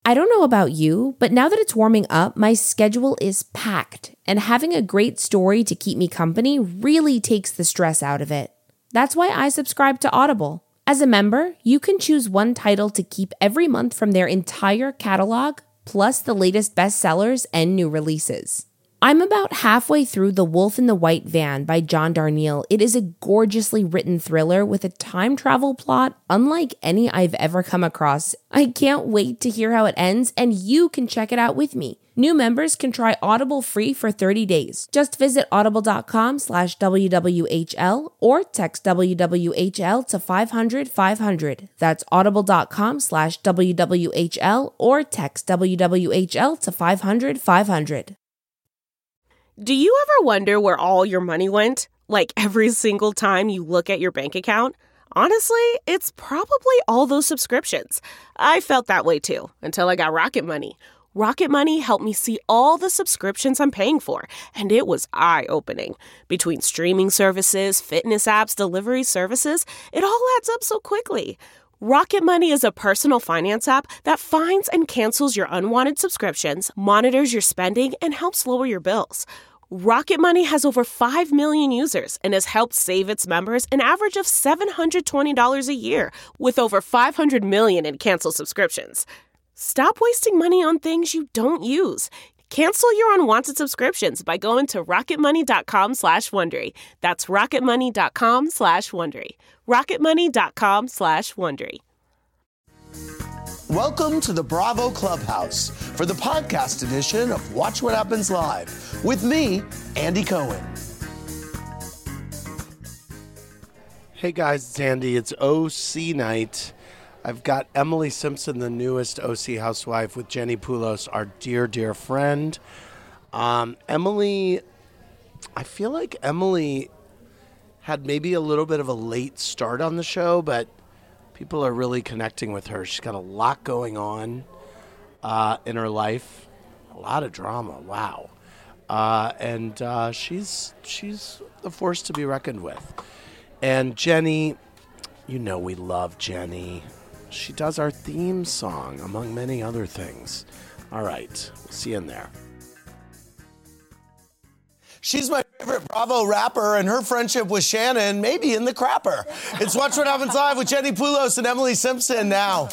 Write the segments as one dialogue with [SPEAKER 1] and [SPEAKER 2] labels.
[SPEAKER 1] I don't know about you, but now that it's warming up, my schedule is packed, and having a great story to keep me company really takes the stress out of it. That's why I subscribe to Audible. As a member, you can choose one title to keep every month from their entire catalog, plus the latest bestsellers and new releases. I'm about halfway through The Wolf in the White Van by John Darnielle. It is a gorgeously written thriller with a time travel plot unlike any I've ever come across. I can't wait to hear how it ends, and you can check it out with me. New members can try Audible free for 30 days. Just visit audible.com/WWHL or text WWHL to 500-500. That's audible.com/WWHL or text WWHL to 500-500.
[SPEAKER 2] Do you ever wonder where all your money went? Like every single time you look at your bank account? Honestly, it's probably all those subscriptions. I felt that way too, until I got Rocket Money. Rocket Money helped me see all the subscriptions I'm paying for, and it was eye-opening. Between streaming services, fitness apps, delivery services, it all adds up so quickly. Rocket Money is a personal finance app that finds and cancels your unwanted subscriptions, monitors your spending, and helps lower your bills. Rocket Money has over 5 million users and has helped save its members an average of $720 a year, with over 500 million in canceled subscriptions. Stop wasting money on things you don't use. Cancel your unwanted subscriptions by going to rocketmoney.com/Wondery. That's rocketmoney.com/Wondery. rocketmoney.com/Wondery.
[SPEAKER 3] Welcome to the Bravo Clubhouse for the podcast edition of Watch What Happens Live with me, Andy Cohen. Hey guys, it's Andy. It's OC night. I've got Emily Simpson, the newest OC housewife, with Jenny Poulos, our dear, dear friend. Emily, I feel like Emily had maybe a little bit of a late start on the show, but people are really connecting with her. She's got a lot going on in her life, a lot of drama. Wow, and she's a force to be reckoned with. And Jenny, you know we love Jenny. She does our theme song, among many other things. All right, we'll see you in there. She's my favorite Bravo rapper, and her friendship with Shannon may be in the crapper. It's Watch What Happens Live with Jenny Poulos and Emily Simpson now.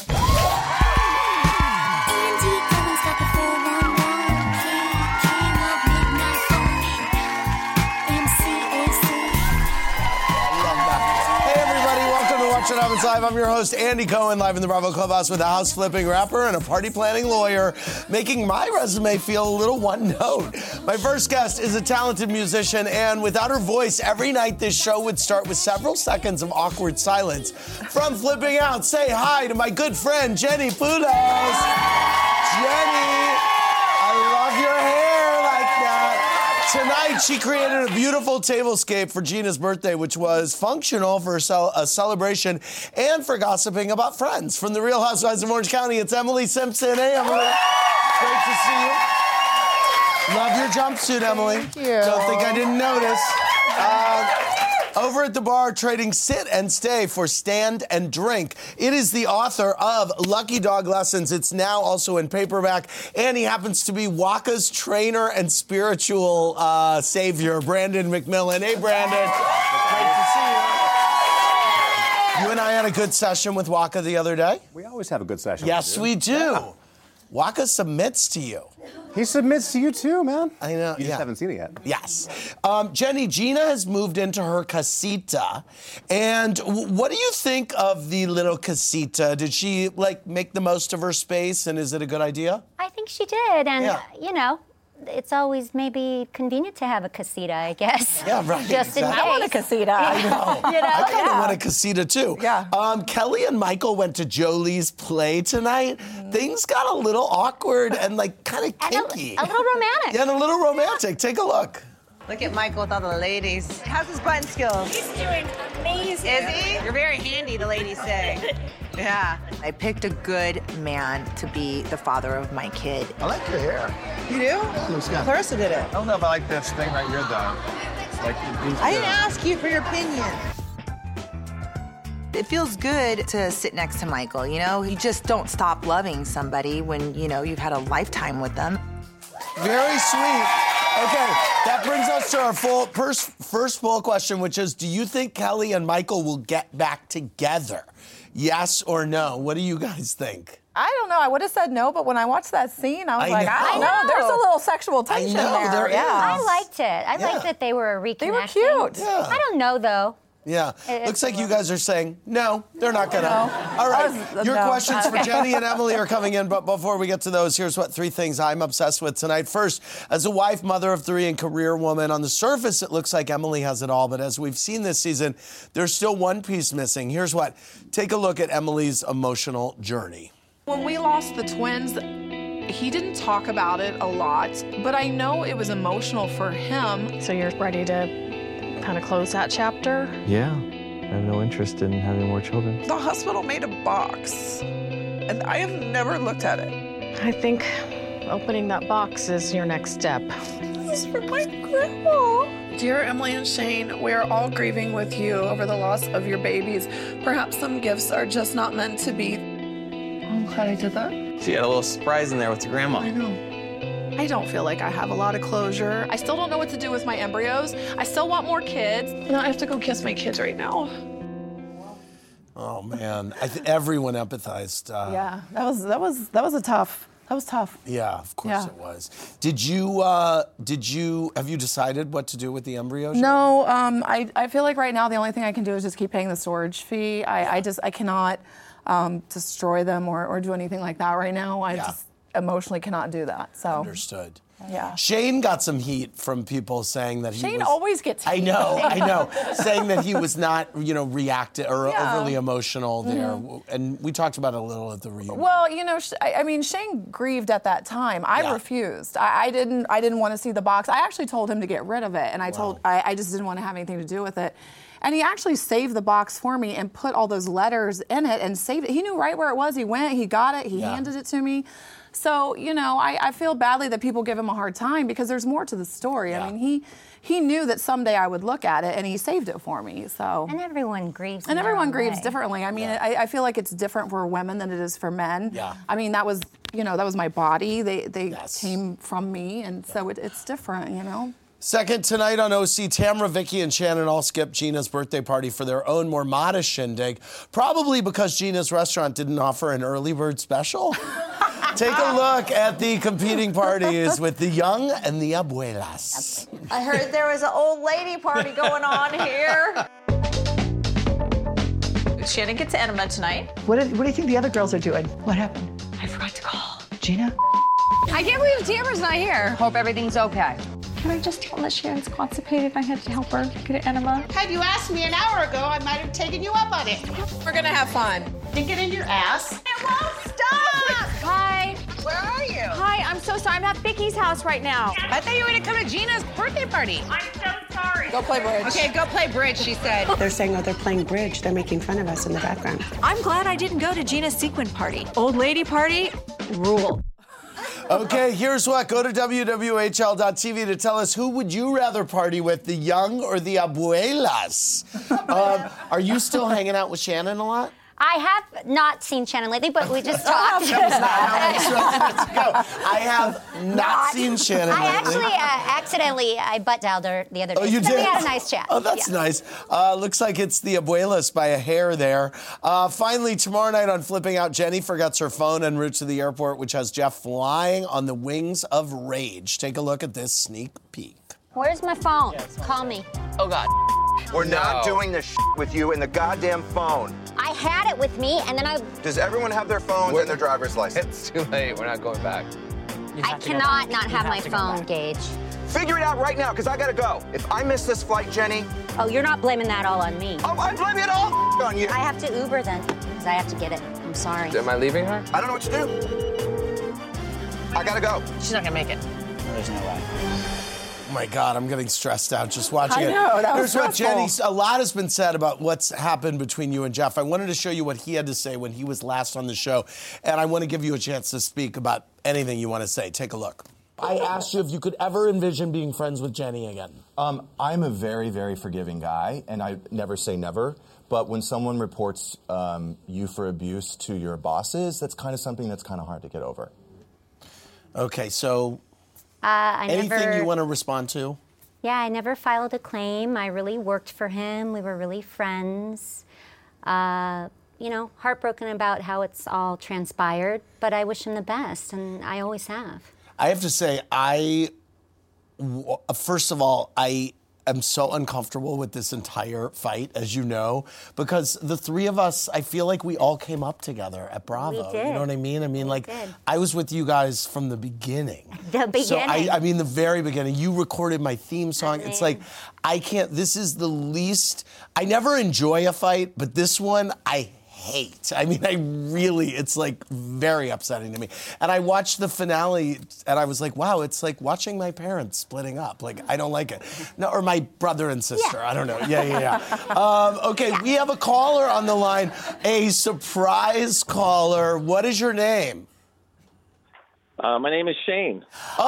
[SPEAKER 3] Watch What Happens Live. I'm your host, Andy Cohen, live in the Bravo Clubhouse with a house-flipping rapper and a party-planning lawyer, making my resume feel a little one-note. My first guest is a talented musician, and without her voice, every night this show would start with several seconds of awkward silence. From flipping out, say hi to my good friend, Jenny Poulos. Jenny, I love your hair like that. Tonight, she created a beautiful tablescape for Gina's birthday, which was functional for a celebration and for gossiping about friends. From the Real Housewives of Orange County, it's Emily Simpson. Hey, Emily. Great to see you. Love your jumpsuit, Emily.
[SPEAKER 4] Thank you.
[SPEAKER 3] Don't think I didn't notice. Over at the bar, trading sit and stay for stand and drink. It is the author of Lucky Dog Lessons. It's now also in paperback, and he happens to be Waka's trainer and spiritual savior, Brandon McMillan. Hey, Brandon. Great to see you. You and I had a good session with Waka the other day.
[SPEAKER 4] We always have a good session.
[SPEAKER 3] Yes, we do. Yeah. Waka submits to you.
[SPEAKER 4] He submits to you too, man.
[SPEAKER 3] I know.
[SPEAKER 4] You just haven't seen it yet.
[SPEAKER 3] Yes. Jenny, Gina has moved into her casita. And what do you think of the little casita? Did she, make the most of her space, and is it a good idea?
[SPEAKER 5] I think she did. And, it's always maybe convenient to have a casita, I guess.
[SPEAKER 3] Yeah, right.
[SPEAKER 5] Just in case.
[SPEAKER 6] I want a casita.
[SPEAKER 3] I know. I kind of want a casita, too.
[SPEAKER 6] Yeah.
[SPEAKER 3] Kelly and Michael went to Jolie's play tonight. Things got a little awkward and, kind of kinky.
[SPEAKER 5] A little romantic.
[SPEAKER 3] Yeah, and a little romantic. Take a look.
[SPEAKER 6] Look at Michael with all the ladies. How's his button skills?
[SPEAKER 7] He's doing amazing.
[SPEAKER 6] Is he? You're very handy, the ladies say. Yeah.
[SPEAKER 8] I picked a good man to be the father of my kid.
[SPEAKER 9] I like your hair.
[SPEAKER 6] You do?
[SPEAKER 9] Yeah, looks good.
[SPEAKER 6] Clarissa did it.
[SPEAKER 9] I don't know if I like this thing right here, though.
[SPEAKER 6] I didn't ask you for your opinion.
[SPEAKER 8] It feels good to sit next to Michael, you know? You just don't stop loving somebody when, you know, you've had a lifetime with them.
[SPEAKER 3] Very sweet. Okay, that brings us to our first poll question, which is, do you think Kelly and Michael will get back together? Yes or no? What do you guys think?
[SPEAKER 7] I don't know. I would have said no, but when I watched that scene, I was
[SPEAKER 3] I
[SPEAKER 7] like,
[SPEAKER 3] know.
[SPEAKER 7] I don't know. There's a little sexual tension there.
[SPEAKER 3] There
[SPEAKER 7] yeah.
[SPEAKER 3] is.
[SPEAKER 5] I liked it. I liked that they were reconnecting.
[SPEAKER 7] They were cute.
[SPEAKER 3] Yeah.
[SPEAKER 5] I don't know, though.
[SPEAKER 3] Yeah. Looks like you guys are saying, no, they're not going to.
[SPEAKER 7] No.
[SPEAKER 3] All right. Your questions for Jenny and Emily are coming in, but before we get to those, here's what 3 things I'm obsessed with tonight. First, as a wife, mother of 3, and career woman, on the surface, it looks like Emily has it all, but as we've seen this season, there's still one piece missing. Here's what. Take a look at Emily's emotional journey.
[SPEAKER 10] When we lost the twins, he didn't talk about it a lot, but I know it was emotional for him.
[SPEAKER 11] So you're ready to kind of close that chapter?
[SPEAKER 12] Yeah, I have no interest in having more children.
[SPEAKER 10] The hospital made a box, and I have never looked at it.
[SPEAKER 11] I think opening that box is your next step.
[SPEAKER 10] This is for my grandma. Dear Emily and Shane, we are all grieving with you over the loss of your babies. Perhaps some gifts are just not meant to be. I'm glad I did that.
[SPEAKER 12] She had a little surprise in there with your grandma.
[SPEAKER 10] I know. I don't feel like I have a lot of closure. I still don't know what to do with my embryos. I still want more kids. Now I have to go kiss my kids right now.
[SPEAKER 3] Oh man, everyone empathized.
[SPEAKER 7] Yeah, that was tough.
[SPEAKER 3] Yeah, of course it was. Have you decided what to do with the embryos?
[SPEAKER 7] No, I feel like right now the only thing I can do is just keep paying the storage fee. I cannot destroy them or do anything like that right now. I just emotionally cannot do that. So
[SPEAKER 3] understood.
[SPEAKER 7] Yeah.
[SPEAKER 3] Shane got some heat from people saying that
[SPEAKER 7] Shane always gets heat.
[SPEAKER 3] I know. Saying that he was not, reactive or overly emotional there. And we talked about it a little at the reunion.
[SPEAKER 7] Well, Shane grieved at that time. I refused. I didn't want to see the box. I actually told him to get rid of it, and I just didn't want to have anything to do with it. And he actually saved the box for me and put all those letters in it and saved it. He knew right where it was. He went, he got it, he handed it to me. So, I feel badly that people give him a hard time because there's more to the story.
[SPEAKER 3] Yeah.
[SPEAKER 7] I mean, he knew that someday I would look at it, and he saved it for me. So.
[SPEAKER 5] And everyone grieves.
[SPEAKER 7] And everyone grieves
[SPEAKER 5] way.
[SPEAKER 7] differently. I mean, I feel like it's different for women than it is for men.
[SPEAKER 3] Yeah.
[SPEAKER 7] I mean, that was my body. They came from me, and so it's different,
[SPEAKER 3] Second, tonight on OC, Tamra, Vicky, and Shannon all skipped Gina's birthday party for their own more modest shindig, probably because Gina's restaurant didn't offer an early bird special. Take a look at the competing parties with the young and the abuelas.
[SPEAKER 6] I heard there was an old lady party going on here. Shannon gets enema tonight.
[SPEAKER 13] What do you think the other girls are doing? What happened? I forgot to call. Gina?
[SPEAKER 14] I can't believe Tamara's not here.
[SPEAKER 15] Hope everything's okay.
[SPEAKER 14] Can I just tell her that Shannon's constipated and I had to help her get an enema?
[SPEAKER 16] Had you asked me an hour ago, I might have taken you up on it.
[SPEAKER 10] We're gonna have fun.
[SPEAKER 16] Dink it in your ass.
[SPEAKER 14] It won't stop! Hi.
[SPEAKER 6] Where are you?
[SPEAKER 14] Hi, I'm so sorry. I'm at Vicky's house right now.
[SPEAKER 6] I thought you were gonna come to Gina's birthday party.
[SPEAKER 14] I'm so sorry.
[SPEAKER 10] Go play bridge.
[SPEAKER 6] Okay, go play bridge, she said.
[SPEAKER 17] They're saying, they're playing bridge. They're making fun of us in the background.
[SPEAKER 14] I'm glad I didn't go to Gina's sequin party. Old lady party, rule.
[SPEAKER 3] Okay, here's what. Go to WWHL.tv to tell us, who would you rather party with, the young or the abuelas? Are you still hanging out with Shannon a lot?
[SPEAKER 5] I have not seen Shannon lately, but we just talked.
[SPEAKER 3] I have not seen Shannon lately.
[SPEAKER 5] I actually accidentally butt dialed her the other day.
[SPEAKER 3] Oh, you did?
[SPEAKER 5] We had a nice chat.
[SPEAKER 3] Oh, that's nice. Looks like it's the abuelas by a hair there. Finally, tomorrow night on Flipping Out, Jenny forgets her phone en route to the airport, which has Jeff flying on the wings of rage. Take a look at this sneak peek.
[SPEAKER 5] Where's my phone? Call me.
[SPEAKER 6] Oh, God.
[SPEAKER 9] We're not doing this with you in the goddamn phone.
[SPEAKER 5] I had it with me, and then
[SPEAKER 9] Does everyone have their phones and their driver's license?
[SPEAKER 12] It's too late. We're not going back.
[SPEAKER 5] I cannot not have my phone, Gage.
[SPEAKER 9] Figure it out right now, because I gotta go. If I miss this flight, Jenny...
[SPEAKER 5] Oh, you're not blaming that all on me.
[SPEAKER 9] Oh, I'm blaming it all on you.
[SPEAKER 5] I have to Uber then, because I have to get it. I'm sorry.
[SPEAKER 12] Am I leaving her?
[SPEAKER 9] I don't know what to do. I gotta go.
[SPEAKER 6] She's not gonna make it.
[SPEAKER 12] There's no way.
[SPEAKER 3] Oh my God, I'm getting stressed out just watching it.
[SPEAKER 7] I know, that was
[SPEAKER 3] Here's what,
[SPEAKER 7] stressful.
[SPEAKER 3] Jenny, a lot has been said about what's happened between you and Jeff. I wanted to show you what he had to say when he was last on the show, and I want to give you a chance to speak about anything you want to say. Take a look. I asked you if you could ever envision being friends with Jenny again.
[SPEAKER 18] I'm a very, very forgiving guy, and I never say never.
[SPEAKER 15] But when someone reports you for abuse to your bosses, that's kind of something that's kind of hard to get over.
[SPEAKER 3] Okay, so
[SPEAKER 5] anything
[SPEAKER 3] you want to respond to?
[SPEAKER 5] Yeah, I never filed a claim. I really worked for him. We were really friends. Heartbroken about how it's all transpired, but I wish him the best, and I always have.
[SPEAKER 3] I have to say, first of all, I am so uncomfortable with this entire fight, as you know, because the three of us, I feel like we all came up together at Bravo.
[SPEAKER 5] We did.
[SPEAKER 3] You know what I mean? I mean, I was with you guys from the beginning.
[SPEAKER 5] The beginning.
[SPEAKER 3] So the very beginning. You recorded my theme song. It's like, this is the least, I never enjoy a fight, but this one, I hate. I mean, it's like very upsetting to me. And I watched the finale and I was like, wow, it's like watching my parents splitting up. Like, I don't like it. No, or my brother and sister. Yeah. I don't know. Yeah. Okay, we have a caller on the line, a surprise caller. What is your name?
[SPEAKER 18] My name is Shane.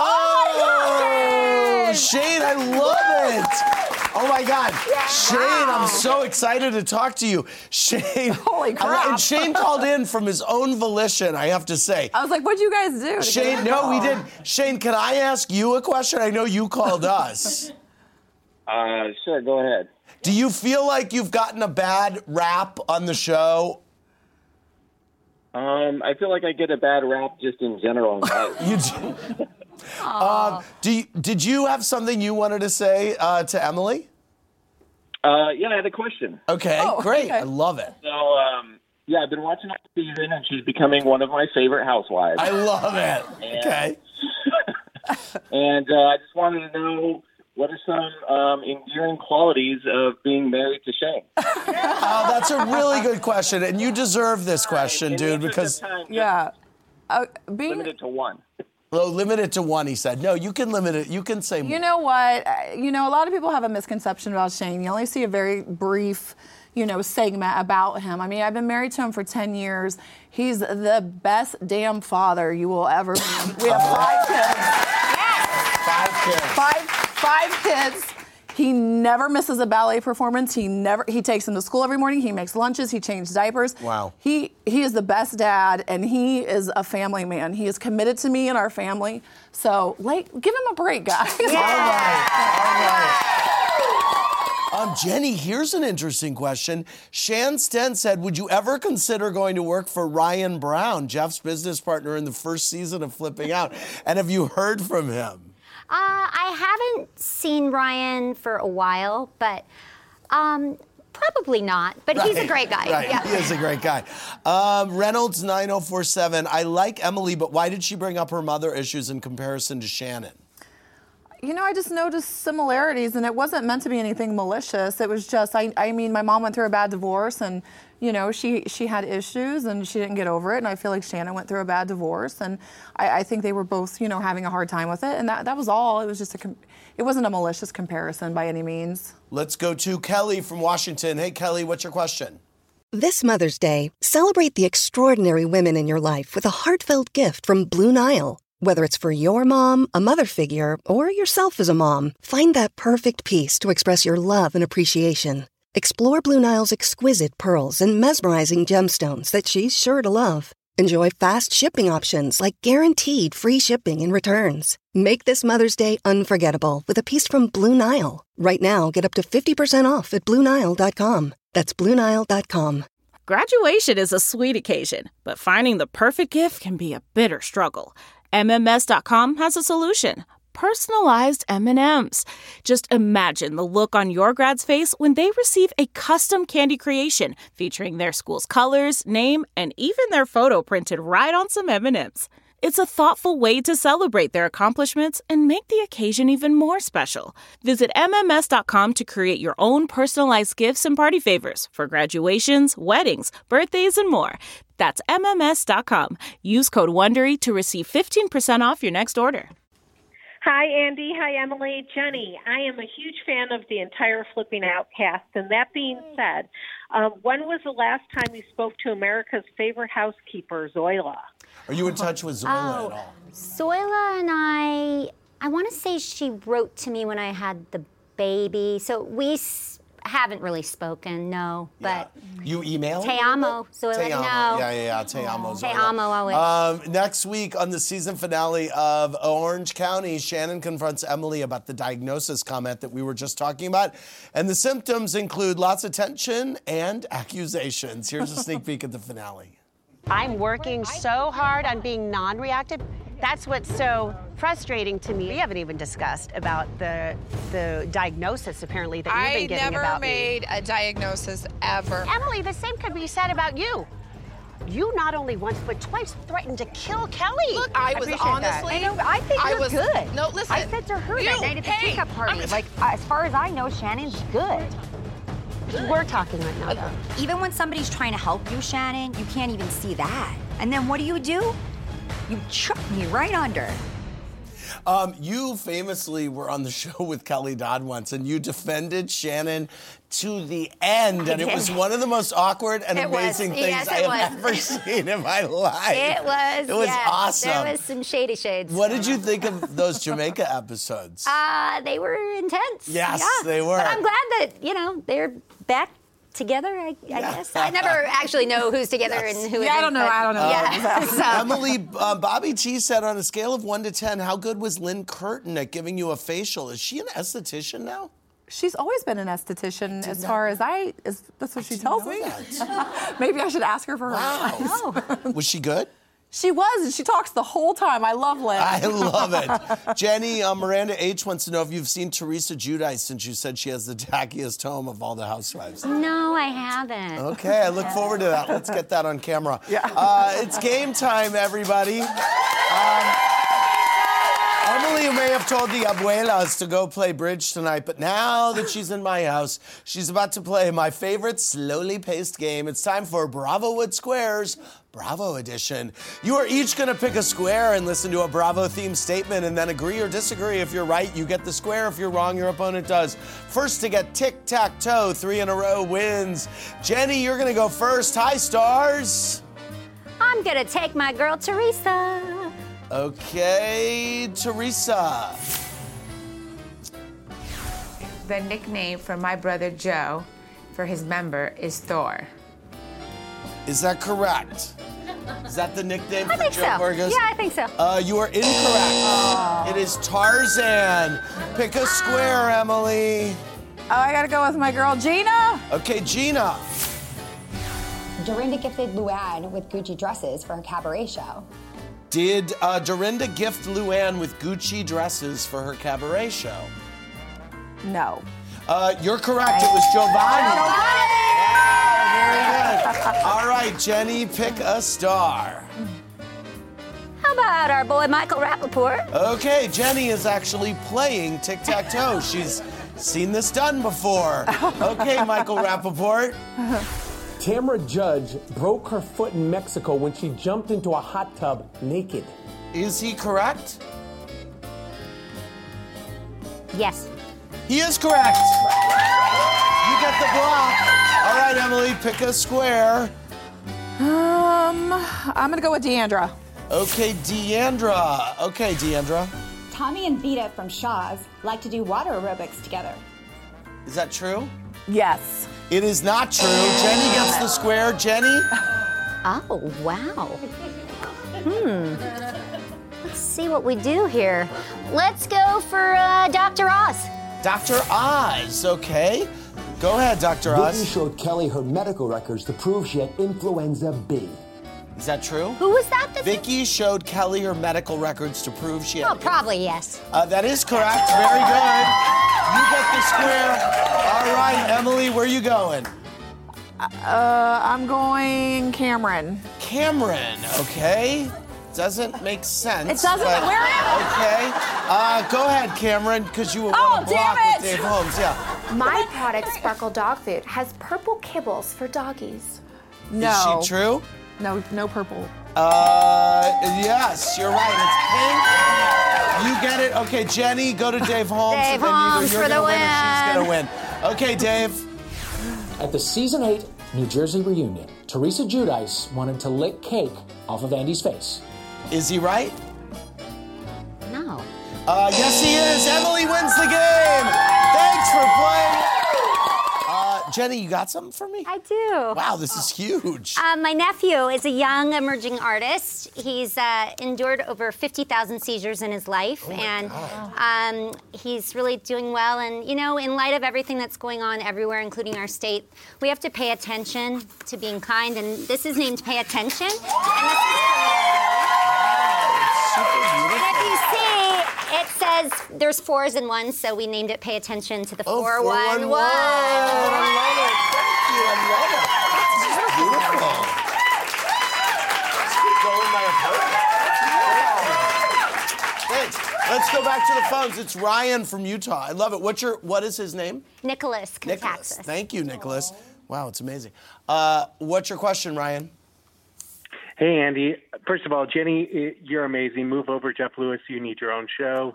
[SPEAKER 3] Oh, Shane, I love it. Oh my God,
[SPEAKER 7] yeah.
[SPEAKER 3] Shane, I'm so excited to talk to you. Shane.
[SPEAKER 7] Holy crap.
[SPEAKER 3] And Shane called in from his own volition, I have to say.
[SPEAKER 7] I was like, what'd you guys do?
[SPEAKER 3] Shane, no, we didn't. Shane, can I ask you a question? I know you called us.
[SPEAKER 18] Sure, go ahead.
[SPEAKER 3] Do you feel like you've gotten a bad rap on the show?
[SPEAKER 18] I feel like I get a bad rap just in general.
[SPEAKER 3] You do. Did you have something you wanted to say to Emily?
[SPEAKER 18] Yeah, I had a question.
[SPEAKER 3] Okay, great. Okay. I love it.
[SPEAKER 18] So, I've been watching that season, and she's becoming one of my favorite housewives.
[SPEAKER 3] I love it. Okay.
[SPEAKER 18] And I just wanted to know, what are some endearing qualities of being married to Shane?
[SPEAKER 3] That's a really good question, and you deserve this question, dude, because...
[SPEAKER 18] Limited to one.
[SPEAKER 3] Well, limited to one, he said. No, you can limit it. You can say more.
[SPEAKER 7] You know what? A lot of people have a misconception about Shane. You only see a very brief, segment about him. I mean, I've been married to him for 10 years. He's the best damn father you will ever meet. We have 5 kids.
[SPEAKER 3] Yes!
[SPEAKER 7] 5 kids. He never misses a ballet performance. He takes them to school every morning. He makes lunches. He changes diapers.
[SPEAKER 3] Wow.
[SPEAKER 7] He is the best dad, and he is a family man. He is committed to me and our family. So, give him a break, guys.
[SPEAKER 3] Yeah. All right. Jenny, here's an interesting question. Shan Sten said, would you ever consider going to work for Ryan Brown, Jeff's business partner in the first season of Flipping Out? And have you heard from him?
[SPEAKER 5] I haven't seen Ryan for a while, but probably not. But he's a great guy.
[SPEAKER 3] Right, yeah. He is a great guy. Reynolds 9047, I like Emily, but why did she bring up her mother issues in comparison to Shannon?
[SPEAKER 7] I just noticed similarities, and it wasn't meant to be anything malicious. It was just, I mean, my mom went through a bad divorce, and, she had issues, and she didn't get over it, and I feel like Shannon went through a bad divorce, and I think they were both, having a hard time with it, and that was all. It was just it wasn't a malicious comparison by any means.
[SPEAKER 3] Let's go to Kelly from Washington. Hey, Kelly, what's your question?
[SPEAKER 19] This Mother's Day, celebrate the extraordinary women in your life with a heartfelt gift from Blue Nile. Whether it's for your mom, a mother figure, or yourself as a mom, find that perfect piece to express your love and appreciation. Explore Blue Nile's exquisite pearls and mesmerizing gemstones that she's sure to love. Enjoy fast shipping options like guaranteed free shipping and returns. Make this Mother's Day unforgettable with a piece from Blue Nile. Right now, get up to 50% off at BlueNile.com. That's BlueNile.com.
[SPEAKER 2] Graduation is a sweet occasion, but finding the perfect gift can be a bitter struggle. MMS.com has a solution. Personalized M&Ms. Just imagine the look on your grad's face when they receive a custom candy creation featuring their school's colors, name, and even their photo printed right on some M&Ms. It's a thoughtful way to celebrate their accomplishments and make the occasion even more special. Visit MMS.com to create your own personalized gifts and party favors for graduations, weddings, birthdays, and more. That's MMS.com. Use code WONDERY to receive 15% off your next order.
[SPEAKER 20] Hi, Andy. Hi, Emily. Jenny, I am a huge fan of the entire Flipping Out cast. And that being said, when was the last time you spoke to America's favorite housekeeper, Zoila?
[SPEAKER 3] Are you in touch with Zoila at all?
[SPEAKER 5] Zoila and I want to say she wrote to me when I had the baby. So haven't really spoken, no. But
[SPEAKER 3] You email?
[SPEAKER 5] Te amo, so I let you know.
[SPEAKER 3] Yeah. Te amo.
[SPEAKER 5] Te amo always.
[SPEAKER 3] Next week on the season finale of Orange County, Shannon confronts Emily about the diagnosis comment that we were just talking about. And the symptoms include lots of tension and accusations. Here's a sneak peek at the finale.
[SPEAKER 21] I'm working so hard on being non-reactive. That's what's so frustrating to me. We haven't even discussed about the diagnosis, apparently, that you've been getting about me.
[SPEAKER 22] I never made a diagnosis, ever.
[SPEAKER 21] Emily, the same could be said about you. You not only once, but twice threatened to kill Kelly.
[SPEAKER 22] Look, I was honestly...
[SPEAKER 23] I think you're good.
[SPEAKER 22] No, listen.
[SPEAKER 23] I said to her that night at the pickup party, as far as I know, Shannon's good.
[SPEAKER 21] We're talking right now, though.
[SPEAKER 23] Even when somebody's trying to help you, Shannon, you can't even see that. And then what do? You chuck me right under.
[SPEAKER 3] You famously were on the show with Kelly Dodd once, and you defended Shannon to the end, and it was one of the most awkward and amazing things I have ever seen in my life.
[SPEAKER 5] It was
[SPEAKER 3] awesome.
[SPEAKER 5] There was some shady shades.
[SPEAKER 3] What did you think of those Jamaica episodes?
[SPEAKER 5] They were intense.
[SPEAKER 3] Yes, they were.
[SPEAKER 5] But I'm glad that, they're back together, I guess. I never actually know who's together and who isn't.
[SPEAKER 7] I don't know.
[SPEAKER 5] Yeah.
[SPEAKER 3] Emily, Bobby T said on a scale of 1 to 10, how good was Lynn Curtin at giving you a facial? Is she an esthetician now?
[SPEAKER 7] She's always been an esthetician, as far as that's what she tells me. Maybe I should ask her for her advice.
[SPEAKER 3] Was she good?
[SPEAKER 7] She was, and she talks the whole time. I love Lynn.
[SPEAKER 3] I love it. Jenny, Miranda H. wants to know if you've seen Teresa Giudice since you said she has the tackiest home of all the housewives.
[SPEAKER 5] No, I haven't.
[SPEAKER 3] Okay, I look forward to that. Let's get that on camera. It's game time, everybody. Emily may have told the abuelas to go play bridge tonight, but now that she's in my house, she's about to play my favorite slowly paced game. It's time for Bravo Wood Squares, Bravo Edition. You are each going to pick a square and listen to a Bravo-themed statement and then agree or disagree. If you're right, you get the square. If you're wrong, your opponent does. First to get tic-tac-toe, 3 in a row wins. Jenny, you're going to go first. Hi, stars.
[SPEAKER 5] I'm going to take my girl, Teresa.
[SPEAKER 3] Okay, Teresa.
[SPEAKER 24] The nickname for my brother Joe, for his member, is Thor.
[SPEAKER 3] Is that correct? Is that the nickname for
[SPEAKER 5] think
[SPEAKER 3] Joe
[SPEAKER 5] so.
[SPEAKER 3] Burgess?
[SPEAKER 5] Yeah, I think so.
[SPEAKER 3] You are incorrect. It is Tarzan. Pick a square, Emily.
[SPEAKER 7] I gotta go with my girl, Gina.
[SPEAKER 3] Okay, Gina.
[SPEAKER 25] Dorinda gifted Luann with Gucci dresses for her cabaret show.
[SPEAKER 3] Did Dorinda gift Luann with Gucci dresses for her cabaret show?
[SPEAKER 7] No.
[SPEAKER 3] You're correct. It was Giovanni. Very good. All right, Jenny, pick a star.
[SPEAKER 5] How about our boy Michael Rappaport?
[SPEAKER 3] Okay, Jenny is actually playing tic-tac-toe. She's seen this done before. Okay, Michael Rappaport.
[SPEAKER 26] Tamara Judge broke her foot in Mexico when she jumped into a hot tub naked.
[SPEAKER 3] Is he correct?
[SPEAKER 5] Yes.
[SPEAKER 3] He is correct. You get the block. All right, Emily, pick a square.
[SPEAKER 7] I'm gonna go with Deandra.
[SPEAKER 3] Okay, Deandra. Okay, Deandra.
[SPEAKER 25] Tommy and Vita from Shaw's like to do water aerobics together.
[SPEAKER 3] Is that true?
[SPEAKER 7] Yes.
[SPEAKER 3] It is not true. Jenny gets the square. Jenny?
[SPEAKER 5] Oh, wow. Let's see what we do here. Let's go for Dr. Oz.
[SPEAKER 3] Dr. Oz, okay. Go ahead, Dr. Oz.
[SPEAKER 26] Vicky showed Kelly her medical records to prove she had influenza B.
[SPEAKER 3] Is that true?
[SPEAKER 5] Who was that?
[SPEAKER 3] Vicky showed Kelly her medical records to prove she had...
[SPEAKER 5] Oh, probably yes.
[SPEAKER 3] That is correct. Very good. You get the square. All right, Emily, where are you going?
[SPEAKER 7] I'm going Cameron.
[SPEAKER 3] Cameron, okay. Doesn't make sense.
[SPEAKER 7] It doesn't? Where am
[SPEAKER 3] I? Okay. Go ahead, Cameron, because you were on a block with Dave Holmes. Yeah.
[SPEAKER 27] My product, Sparkle Dog Food, has purple kibbles for doggies.
[SPEAKER 7] No.
[SPEAKER 3] Is she true?
[SPEAKER 7] No purple.
[SPEAKER 3] Yes, you're right. It's pink. You get it. Okay, Jenny, go to Dave Holmes.
[SPEAKER 5] Dave Holmes
[SPEAKER 3] you're
[SPEAKER 5] for the
[SPEAKER 3] gonna
[SPEAKER 5] win.
[SPEAKER 3] She's gonna win. Okay, Dave.
[SPEAKER 26] At the season 8 New Jersey reunion, Teresa Giudice wanted to lick cake off of Andy's face.
[SPEAKER 3] Is he right?
[SPEAKER 5] No.
[SPEAKER 3] Yes, he is. Emily wins the game. Thanks for playing. Jenny, you got something for me?
[SPEAKER 5] I do.
[SPEAKER 3] Wow, this is huge.
[SPEAKER 5] My nephew is a young emerging artist. He's endured over 50,000 seizures in his life, and he's really doing well. And you know, in light of everything that's going on everywhere, including our state, we have to pay attention to being kind. And this is named Pay Attention. And if you see, it says there's 4s and 1s, so we named it Pay Attention to the 411.
[SPEAKER 3] I love it. Thank you. I love it. This is beautiful. This could go in my apartment. Thanks. Let's go back to the phones. It's Ryan from Utah. I love it. What is his name?
[SPEAKER 5] Nicholas Contaxis.
[SPEAKER 3] Thank you, Nicholas. Wow, it's amazing. What's your question, Ryan?
[SPEAKER 1] Hey, Andy. First of all, Jenny, you're amazing. Move over, Jeff Lewis. You need your own show.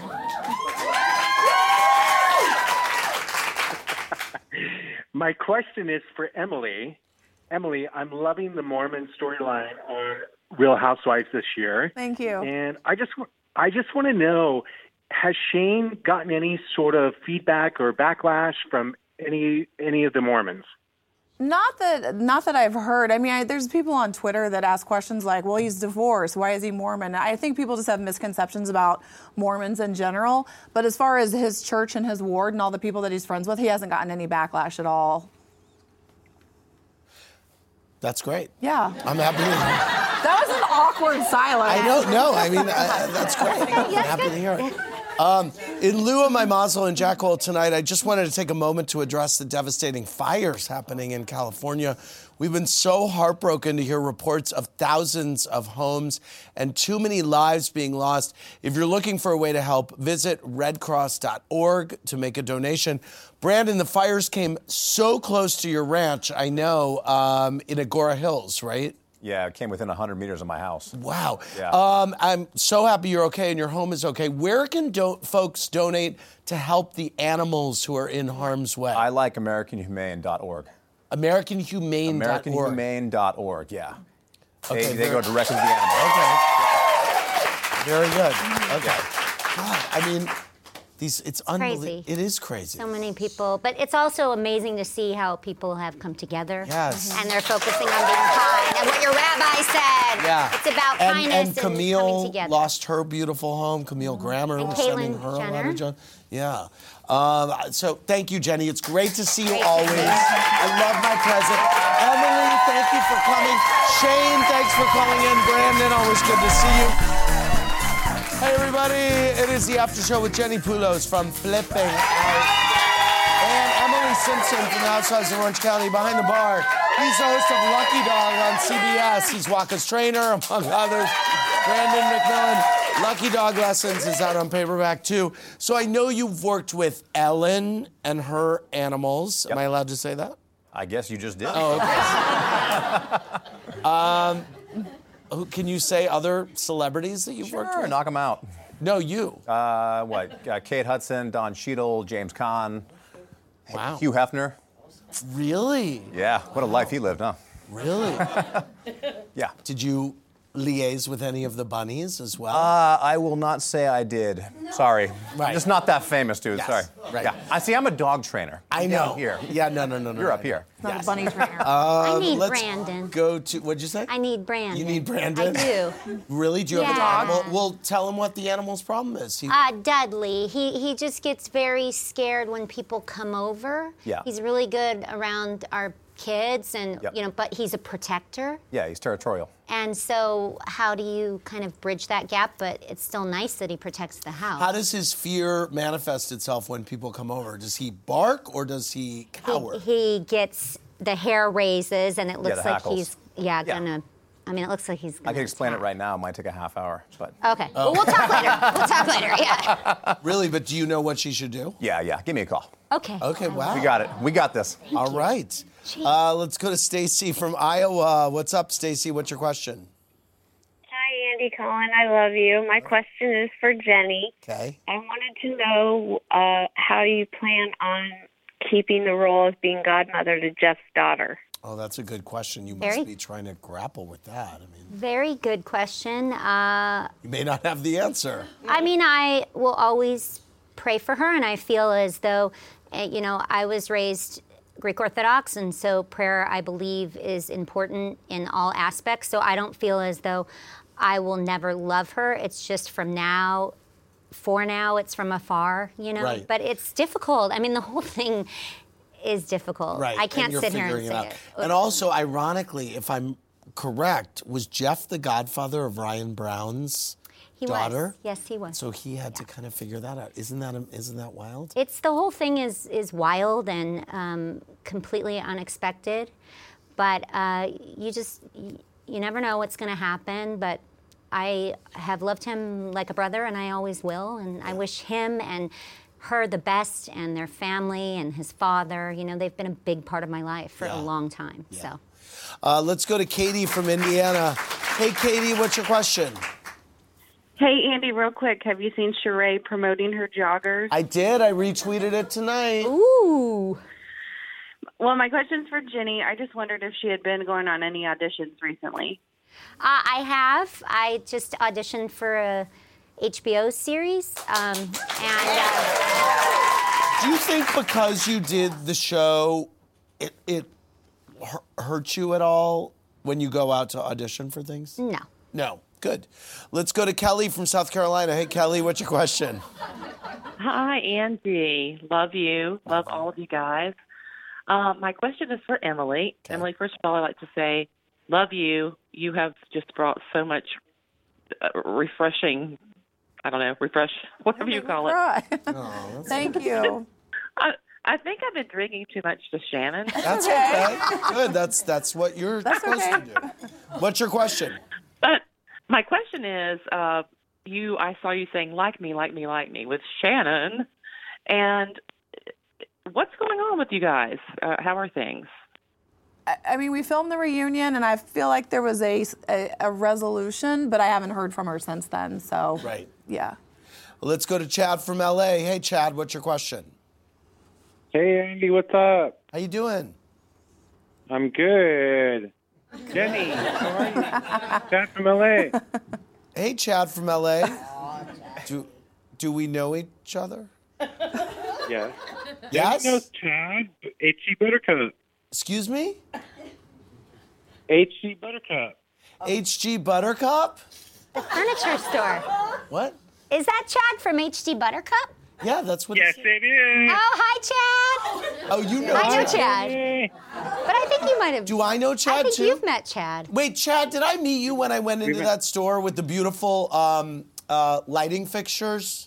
[SPEAKER 1] My question is for Emily. Emily, I'm loving the Mormon storyline on Real Housewives this year.
[SPEAKER 7] Thank you.
[SPEAKER 1] And I just want to know, has Shane gotten any sort of feedback or backlash from any of the Mormons?
[SPEAKER 7] Not that I've heard. I mean, there's people on Twitter that ask questions like, well, he's divorced. Why is he Mormon? I think people just have misconceptions about Mormons in general. But as far as his church and his ward and all the people that he's friends with, he hasn't gotten any backlash at all.
[SPEAKER 3] That's great.
[SPEAKER 7] Yeah.
[SPEAKER 3] I'm happy to hear it.
[SPEAKER 7] That was an awkward silence.
[SPEAKER 3] I don't know. I mean, that's great. I'm happy to hear it. In lieu of my mazel and jackhole tonight, I just wanted to take a moment to address the devastating fires happening in California. We've been so heartbroken to hear reports of thousands of homes and too many lives being lost. If you're looking for a way to help, visit redcross.org to make a donation. Brandon, the fires came so close to your ranch, I know, in Agora Hills, right?
[SPEAKER 4] Yeah, it came within 100 meters of my house.
[SPEAKER 3] Wow.
[SPEAKER 4] Yeah.
[SPEAKER 3] I'm so happy you're okay and your home is okay. Where can folks donate to help the animals who are in harm's way?
[SPEAKER 4] I like AmericanHumane.org.
[SPEAKER 3] AmericanHumane.org.
[SPEAKER 4] AmericanHumane.org, yeah.
[SPEAKER 3] Okay,
[SPEAKER 4] They go directly to the animals.
[SPEAKER 3] Okay. Very good. Okay.
[SPEAKER 4] Yeah.
[SPEAKER 3] God, I mean, it's unbelievable.
[SPEAKER 5] Crazy.
[SPEAKER 3] It is crazy.
[SPEAKER 5] So many people, but it's also amazing to see how people have come together.
[SPEAKER 3] Yes.
[SPEAKER 5] And they're focusing on being kind. And what your rabbi said.
[SPEAKER 3] Yeah.
[SPEAKER 5] It's about kindness and coming
[SPEAKER 3] Camille
[SPEAKER 5] together.
[SPEAKER 3] lost her beautiful home. Camille Grammer
[SPEAKER 5] And
[SPEAKER 3] was sending
[SPEAKER 5] Caitlyn
[SPEAKER 3] her a lot
[SPEAKER 5] Jenner.
[SPEAKER 3] of joy. Yeah. So thank you, Jenny. It's great to see you always. I love my present. Emily, thank you for coming. Shane, thanks for calling in. Brandon, always good to see you. Hey, everybody. It is the After Show with Jenny Poulos from Flipping Out. And Emily Simpson from the Housewives of Orange County behind the bar. He's the host of Lucky Dog on CBS. He's Waka's trainer, among others. Brandon McMillan. Lucky Dog Lessons is out on paperback, too. So I know you've worked with Ellen and her animals. Am I allowed to say that?
[SPEAKER 4] I guess you just did.
[SPEAKER 3] Oh, okay. Can you say other celebrities that you've worked with?
[SPEAKER 4] Knock them out.
[SPEAKER 3] No, you.
[SPEAKER 4] Kate Hudson, Don Cheadle, James Caan.
[SPEAKER 3] Wow.
[SPEAKER 4] Hugh Hefner.
[SPEAKER 3] Really?
[SPEAKER 4] Yeah, what a life he lived, huh?
[SPEAKER 3] Really?
[SPEAKER 4] Yeah.
[SPEAKER 3] Did you liaise with any of the bunnies as well?
[SPEAKER 4] I will not say I did. Sorry.
[SPEAKER 3] Right.
[SPEAKER 4] Just not that famous, dude.
[SPEAKER 3] Yes.
[SPEAKER 4] Sorry.
[SPEAKER 3] Right.
[SPEAKER 4] Yeah. I'm a dog trainer.
[SPEAKER 3] I know.
[SPEAKER 4] Down here.
[SPEAKER 3] Yeah, no.
[SPEAKER 4] You're up here.
[SPEAKER 7] Not a bunny trainer.
[SPEAKER 5] I need
[SPEAKER 3] let's
[SPEAKER 5] Brandon.
[SPEAKER 3] Go to, what'd you say?
[SPEAKER 5] I need Brandon.
[SPEAKER 3] You need Brandon?
[SPEAKER 5] I do.
[SPEAKER 3] Really? Do you have an
[SPEAKER 5] Yeah.
[SPEAKER 3] animal? Well, tell him what the animal's problem is.
[SPEAKER 5] Dudley. He just gets very scared when people come over.
[SPEAKER 4] Yeah.
[SPEAKER 5] He's really good around our kids and,
[SPEAKER 4] Yep.
[SPEAKER 5] but he's a protector.
[SPEAKER 4] Yeah, he's territorial.
[SPEAKER 5] And so how do you kind of bridge that gap? But it's still nice that he protects the house.
[SPEAKER 3] How does his fear manifest itself when people come over? Does he bark or does he cower?
[SPEAKER 5] He gets the hair raises and it looks
[SPEAKER 4] the
[SPEAKER 5] like
[SPEAKER 4] hackles.
[SPEAKER 5] he's gonna. I mean, it looks like he's gonna.
[SPEAKER 4] I can explain it right now. It might take a half hour, but.
[SPEAKER 5] Okay. Well, we'll talk later. We'll talk later. Yeah.
[SPEAKER 3] Really? But do you know what she should do?
[SPEAKER 4] Yeah. Give me a call.
[SPEAKER 5] Okay.
[SPEAKER 3] Okay. Wow.
[SPEAKER 4] We got it. We got this.
[SPEAKER 3] All right. Let's go to Stacy from Iowa. What's up, Stacy? What's your question?
[SPEAKER 8] Hi, Andy Cohen. I love you. My question is for Jenny.
[SPEAKER 3] Okay.
[SPEAKER 8] I wanted to know how you plan on keeping the role of being godmother to Jeff's daughter.
[SPEAKER 3] Oh, that's a good question. You
[SPEAKER 5] Very-
[SPEAKER 3] must be trying to grapple with that. I mean,
[SPEAKER 5] Very good question.
[SPEAKER 3] you may not have the answer.
[SPEAKER 5] I mean, I will always pray for her, and I feel as though, I was raised Greek Orthodox, and so prayer, I believe, is important in all aspects. So I don't feel as though I will never love her. It's just from now, for now, it's from afar, you know?
[SPEAKER 3] Right.
[SPEAKER 5] But it's difficult. I mean, the whole thing is difficult.
[SPEAKER 3] Right.
[SPEAKER 5] I can't
[SPEAKER 3] and
[SPEAKER 5] sit here and
[SPEAKER 3] figuring
[SPEAKER 5] say
[SPEAKER 3] it
[SPEAKER 5] it.
[SPEAKER 3] And also, ironically, if I'm correct, was Jeff the godfather of Ryan Brown's daughter?
[SPEAKER 5] Was. Yes, he was.
[SPEAKER 3] So he had to kind of figure that out. Isn't that wild?
[SPEAKER 5] It's the whole thing is wild and completely unexpected, but you never know what's going to happen. But I have loved him like a brother, and I always will. And I wish him and her the best, and their family and his father. You know, they've been a big part of my life for a long time.
[SPEAKER 3] Yeah.
[SPEAKER 5] So.
[SPEAKER 3] Let's go to Katie from Indiana. Hey, Katie, what's your question?
[SPEAKER 9] Hey, Andy, real quick, have you seen Sheree promoting her joggers?
[SPEAKER 3] I did. I retweeted it tonight.
[SPEAKER 5] Ooh.
[SPEAKER 9] Well, my question's for Jenny. I just wondered if she had been going on any auditions recently.
[SPEAKER 5] I have. I just auditioned for a HBO series.
[SPEAKER 3] Do you think because you did the show, it hurt you at all when you go out to audition for things?
[SPEAKER 5] No.
[SPEAKER 3] No. Good. Let's go to Kelly from South Carolina. Hey, Kelly, what's your question?
[SPEAKER 10] Hi, Andy. Love you. Love all of you guys. My question is for Emily. Okay. Emily, first of all, I'd like to say, love you. You have just brought so much refreshing, whatever you call it.
[SPEAKER 7] Oh, thank you.
[SPEAKER 10] I think I've been drinking too much to Shannon.
[SPEAKER 3] That's okay. Good. That's what you're supposed to do. What's your question?
[SPEAKER 10] My question is, I saw you saying like me with Shannon, and what's going on with you guys? How are things?
[SPEAKER 7] I mean, we filmed the reunion, and I feel like there was a resolution, but I haven't heard from her since then. So,
[SPEAKER 3] right,
[SPEAKER 7] yeah.
[SPEAKER 3] Well, let's go to Chad from LA. Hey, Chad, what's your question?
[SPEAKER 11] Hey, Andy, what's up?
[SPEAKER 3] How you doing?
[SPEAKER 11] I'm good. Jenny, how are you? Chad from LA.
[SPEAKER 3] Hey, Chad from LA. Do we know each other?
[SPEAKER 11] Yes.
[SPEAKER 3] Yes?
[SPEAKER 11] Jenny knows Chad, H.G. Buttercup.
[SPEAKER 3] Excuse me?
[SPEAKER 11] H.G. Buttercup.
[SPEAKER 3] H.G. Buttercup?
[SPEAKER 5] The furniture store.
[SPEAKER 3] What?
[SPEAKER 5] Is that Chad from H.G. Buttercup?
[SPEAKER 3] Yeah, that's what
[SPEAKER 11] Yes, it is.
[SPEAKER 5] Oh, hi, Chad.
[SPEAKER 3] Oh, you know
[SPEAKER 5] I know
[SPEAKER 3] Chad.
[SPEAKER 5] Chad. But I think you might have.
[SPEAKER 3] Do I know Chad,
[SPEAKER 5] I think
[SPEAKER 3] too?
[SPEAKER 5] you've met Chad.
[SPEAKER 3] Wait, Chad, did I meet you when I went into that store with the beautiful lighting fixtures?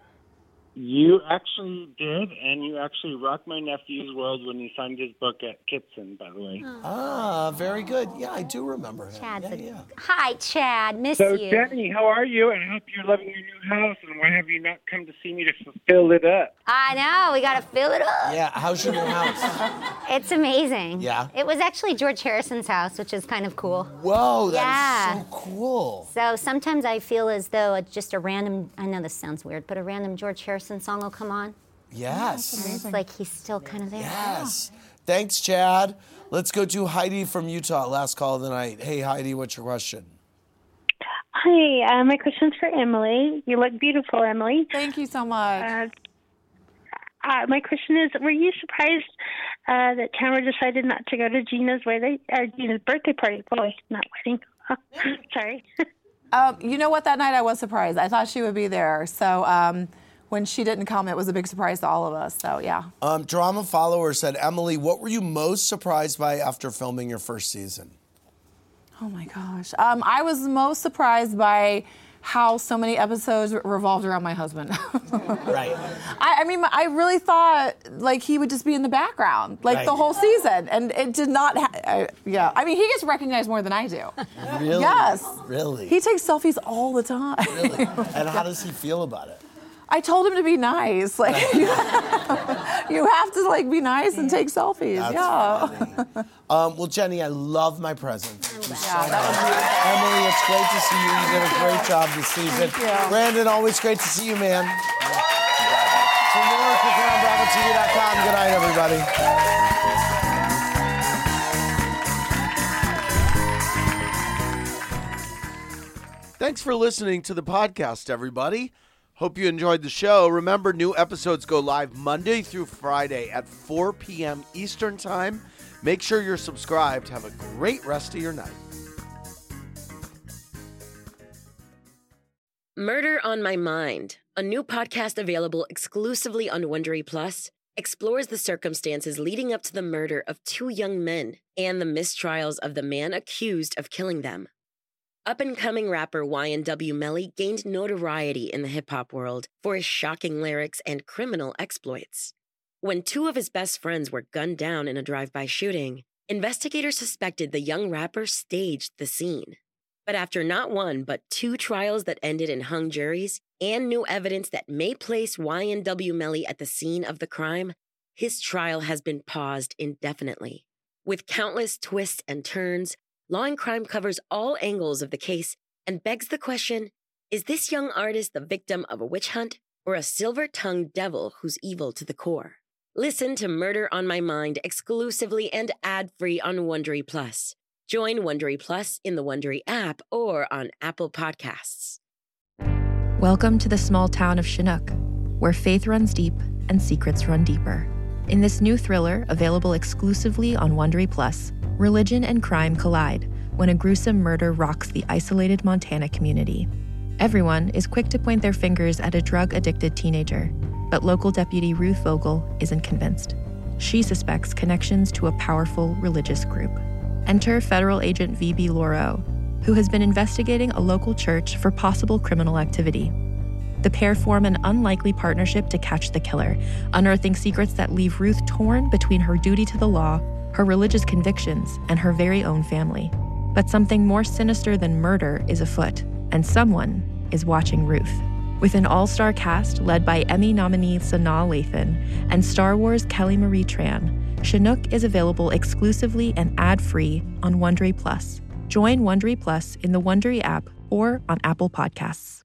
[SPEAKER 11] You actually did, and you actually rocked my nephew's world when you signed his book at Kitson, by the way.
[SPEAKER 3] Ah, very good. Yeah, I do remember him.
[SPEAKER 5] Chad's
[SPEAKER 3] yeah.
[SPEAKER 5] Hi, Chad. Miss
[SPEAKER 11] So,
[SPEAKER 5] you.
[SPEAKER 11] Jenny, how are you? And I hope you're loving your new house, and why have you not come to see me to fill it up?
[SPEAKER 5] I know. We got to fill it up.
[SPEAKER 3] Yeah, how's your new house?
[SPEAKER 5] It's amazing.
[SPEAKER 3] Yeah?
[SPEAKER 5] It was actually George Harrison's house, which is kind of cool.
[SPEAKER 3] Whoa, that is so cool.
[SPEAKER 5] So sometimes I feel as though it's just a random, I know this sounds weird, but a random George Harrison song will come on.
[SPEAKER 3] Yes.
[SPEAKER 5] And it's like he's still kind of there.
[SPEAKER 3] Yes. Thanks, Chad. Let's go to Heidi from Utah, last call of the night. Hey, Heidi, what's your question?
[SPEAKER 8] Hi, my question's for Emily. You look beautiful, Emily.
[SPEAKER 7] Thank you so much.
[SPEAKER 8] My question is, were you surprised that Tamara decided not to go to Gina's birthday party? Boy, not wedding. Sorry.
[SPEAKER 7] You know what? That night I was surprised. I thought she would be there. So when she didn't come, it was a big surprise to all of us. So, yeah.
[SPEAKER 3] Drama Follower said, Emily, what were you most surprised by after filming your first season?
[SPEAKER 7] Oh, my gosh. I was most surprised by how so many episodes revolved around my husband.
[SPEAKER 3] Right.
[SPEAKER 7] I mean, I really thought, like, he would just be in the background, like, the whole season. And it did not, yeah. I mean, he gets recognized more than I do.
[SPEAKER 3] Really?
[SPEAKER 7] Yes.
[SPEAKER 3] Really?
[SPEAKER 7] He takes selfies all the time.
[SPEAKER 3] Really? And how does he feel about it?
[SPEAKER 7] I told him to be nice. Like, you have to, like, be nice and take selfies.
[SPEAKER 3] That's funny. Well, Jenny, I love my present. Thank you so much. Emily, it's great to see you. You did a great job this season.
[SPEAKER 7] Thank you.
[SPEAKER 3] Brandon, always great to see you, man. For more, click around BravoTV.com. Good night, everybody. Thanks for listening to the podcast, everybody. Hope you enjoyed the show. Remember, new episodes go live Monday through Friday at 4 p.m. Eastern Time. Make sure you're subscribed. Have a great rest of your night.
[SPEAKER 6] Murder on My Mind, a new podcast available exclusively on Wondery Plus, explores the circumstances leading up to the murder of 2 young men and the mistrials of the man accused of killing them. Up-and-coming rapper YNW Melly gained notoriety in the hip-hop world for his shocking lyrics and criminal exploits. When 2 of his best friends were gunned down in a drive-by shooting, investigators suspected the young rapper staged the scene. But after not 1 but 2 trials that ended in hung juries and new evidence that may place YNW Melly at the scene of the crime, his trial has been paused indefinitely. With countless twists and turns, Law and Crime covers all angles of the case and begs the question, is this young artist the victim of a witch hunt or a silver-tongued devil who's evil to the core? Listen to Murder on My Mind exclusively and ad-free on Wondery Plus. Join Wondery Plus in the Wondery app or on Apple Podcasts.
[SPEAKER 12] Welcome to the small town of Chinook, where faith runs deep and secrets run deeper. In this new thriller, available exclusively on Wondery Plus, religion and crime collide when a gruesome murder rocks the isolated Montana community. Everyone is quick to point their fingers at a drug-addicted teenager, but local deputy Ruth Vogel isn't convinced. She suspects connections to a powerful religious group. Enter federal agent V.B. Laureau, who has been investigating a local church for possible criminal activity. The pair form an unlikely partnership to catch the killer, unearthing secrets that leave Ruth torn between her duty to the law, her religious convictions, and her very own family. But something more sinister than murder is afoot, and someone is watching Ruth. With an all-star cast led by Emmy nominee Sanaa Lathan and Star Wars Kelly Marie Tran, Chinook is available exclusively and ad-free on Wondery Plus. Join Wondery Plus in the Wondery app or on Apple Podcasts.